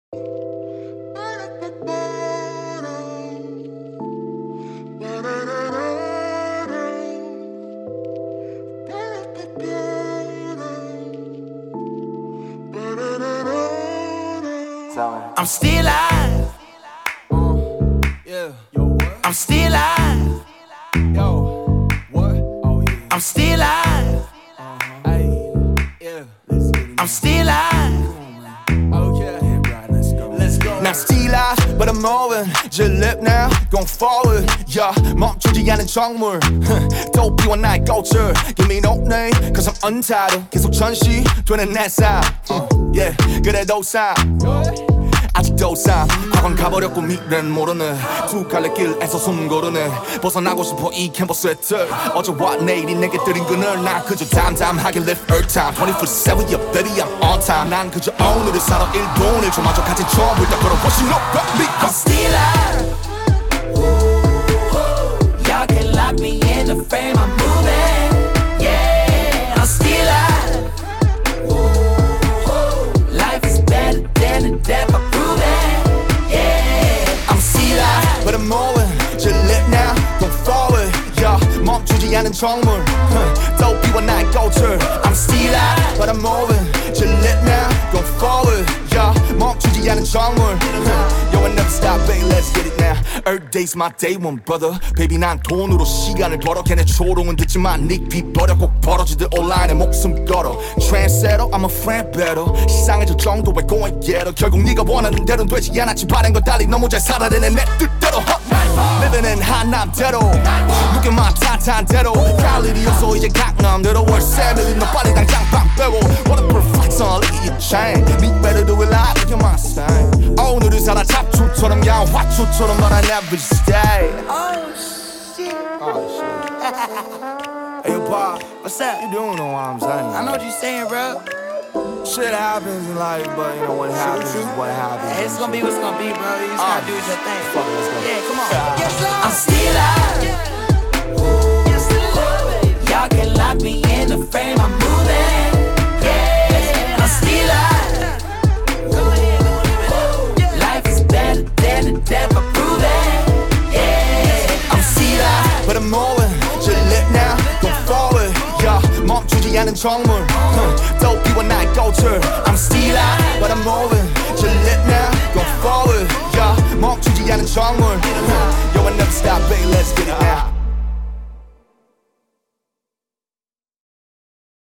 I'm still alive. Yeah. I'm still alive. Yo. What? Oh yeah. I'm still alive. Hey. Yeah. Let's get it. I'm still alive. Okay. Yeah, bro. Let's go. Let's go. I'm still alive, but I'm moving. Just live now, going forward. Yeah, 멈추지 않은 정물. 또 비워 나의 culture. Give me no name, cause I'm untitled. 계속 전시되는 내 삶. Yeah, 그래도 삶. 아직도 삶. 과거는 가버렸고 미래는 모르네. 두 갈래 길에서 숨고르네. 벗어나고 싶어 이 캔버스의 틀. 어제와 내일이 내게 들인 그늘. 난 그저 담담하게 live earth time. 24/7, yeah baby I'm on time. 난 그저 오늘을 살아 일본 일조마저 가진 처음을 다 걸어보신 no me. I'm still alive. Y'all can lock me in the frame. I'm moving. Yeah, I'm still alive. Life is better than the death. I'm proving. Yeah, I'm still alive. But I'm moving, just live now, going forward. Yeah, 멈추지 않은 정물. 또 비워 나의 culture. I'm still alive, but I'm moving, just live now, going forward. Yeah, 멈추지 않은 정물. Yo, I never stop, baby, let's get it now. Earth day's my day one, brother. Baby, 난 돈으로 시간을 벌어. 걔네 초롱은 듣지만 닉비 버려. 꼭 벌어지듯 온라인에 목숨 걸어. Trendsetter, I'm a friend better. 시상의 저 정도에 go and get her. 결국 네가 원하는 대로는 되지 않았지. 바른 건 달리 너무 잘 살아내는 내 뜻대로. Living in 한남대로. 느껴만 탄탄 대로. 갈 일이 없어 이제 강남대로. 월세 밀린 너 빨리 당장 빵 빼고. What a perfect song, look at your chain. Me better do it live, look at my style. 오늘을 살아 잡초처럼 야 화초처럼 but I never stay. Oh shit. Oh shit. Hey Pop, What's up? you don't know what I'm saying. I know what you're saying, bro. Shit happens in life, but you know what happens is what happens. It's gonna be what's gonna be, bro. You just gotta do your thing. Fuck it, let's go. Yeah, come on. I'm still alive. Y'all can lock me in the frame. I'm moving. Yeah, I'm still alive. Life is better than the death. I'm proving. Yeah, I'm still alive. But I'm moving, just live now, go forward. Yeah, 멈추지 않은 정물. 또 비워 나의 culture. I'm still alive, but I'm moving, just live now, go forward. Yeah, 멈추지 않은 정물. Yo, I never stop, baby, let's get it now.